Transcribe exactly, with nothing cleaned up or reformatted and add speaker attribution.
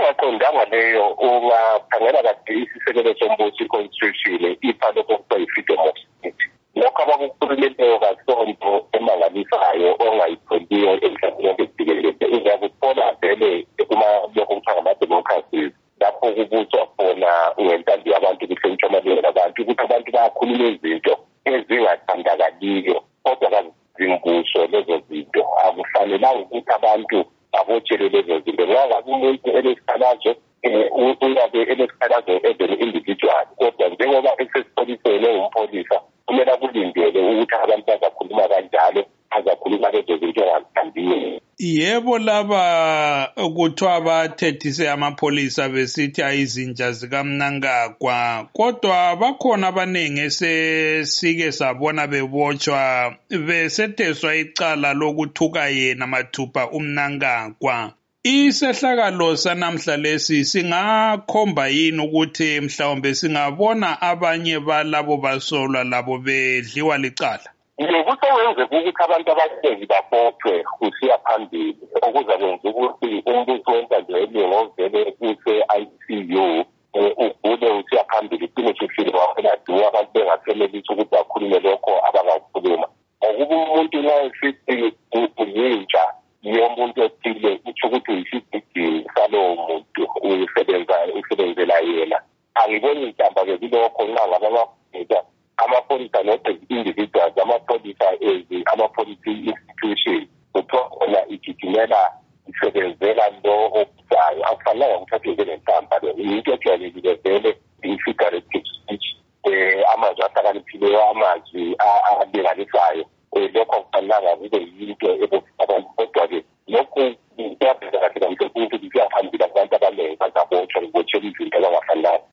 Speaker 1: ungaqondanga leyo ungakhangela kade isisekelo sombuso i-constitution iphala kokuba i-freedom of speech. Lokho abakukhulumileyo kasonto emangalisayo ongayitholiyo emhlabeni wonke jikelele uzakuthola vele lokho kuthiwa ngama-democracies lapho kubuzwa khona ngentando yabantu kuhlonitshwa amalungelo abantu ukuthi abantu bayakhuluma izinto ezingathandakaliyo kodwa kazinguso lezo zinto. Akufanelanga ukuthi abantu abotshele lezo zinto ngabe umuntu elesikhalazo uyabe elesikhalazo as an individual kodwa njengoba esesipholiseni engumpolisa kumele kulindele ukuthi abantu bazakhuluma kanjalo azakhuluma lezo zinto engazithandiyo.
Speaker 2: Yebo, laba kuthiwa bathethise amapholisa besithi ayizinja zikaMnangagwa, kodwa bakhona abaningi esesike sabona bebotshwa besetheswa icala lokuthuka yena mathupha uMnangagwa. Isehlakalo sanamhla lesi singakhomba yini ukuthi mhlawumbe singabona abanye balabo basolwa labo bedliwa licala?
Speaker 1: Kusewenze ukuthi abantu abaningi babothwe kusiya phambili okuza kwenza ukuthi umbuso wentando yeningi ovele kuse-I C U ugule usiya phambili icine sefile wafeladiwa abantu bengasenelisi ukuthi bakhulume lokho abangakhuluma. Ngokuba umuntu nxa esithi uyintsha yomuntu othile utsho ukuthi uyisigidingi salowo muntu usebenzela yena. Angiboni mhlamba-ke kulokho nxa ngababafika amapholisa not as individuals, amapholisa as ama-policy institution kuthiwa khona igijimela isebenzela lo okuzayo. Akufanelanga ukuthi athenze lenhlamba le into ejwayelekile vele i-figurative speech amazwi ahlakaniphileyo amazwi alinganisayo lokho akufanelanga kube yinto abantu kodwa-ke lokhu kuyabheka kahle kamhle ukuthi kuyaphambili abantu abaningi bazabotshwa ngibotshela izinto